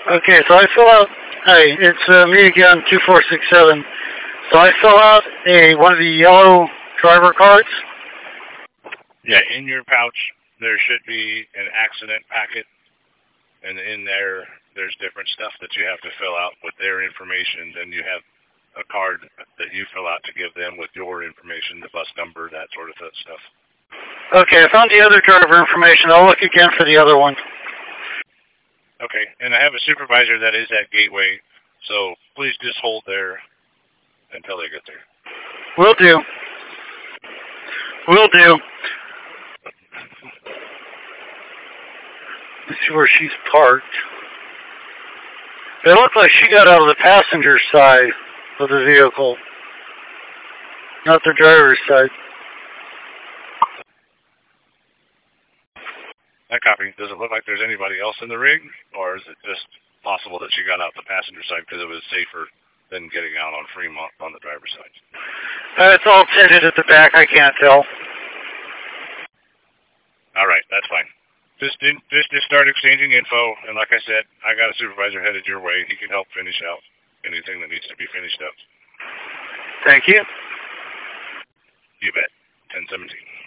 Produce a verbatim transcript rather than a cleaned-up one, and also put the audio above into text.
Okay, so I fill out. Hi, it's uh, me again, two four six seven. So I fill out a one of the yellow driver cards. Yeah, in your pouch there should be an accident packet, and in there there's different stuff that you have to fill out with their information. Then you have a card that you fill out to give them with your information, the bus number, that sort of stuff. Okay, I found the other driver information. I'll look again for the other one. Okay, and I have a supervisor that is at Gateway, so please just hold there until they get there. Will do. Will do. Let's see where she's parked. It looked like she got out of the passenger side of the vehicle, not the driver's side. That copy. Does it look like there's anybody else in the rig, or is it just possible that she got out the passenger side because it was safer than getting out on Fremont on the driver's side? Uh, it's all tinted at the back. I can't tell. All right, that's fine. Just, just, just start exchanging info, and like I said, I got a supervisor headed your way. He can help finish out anything that needs to be finished up. Thank you. You bet. ten seventeen.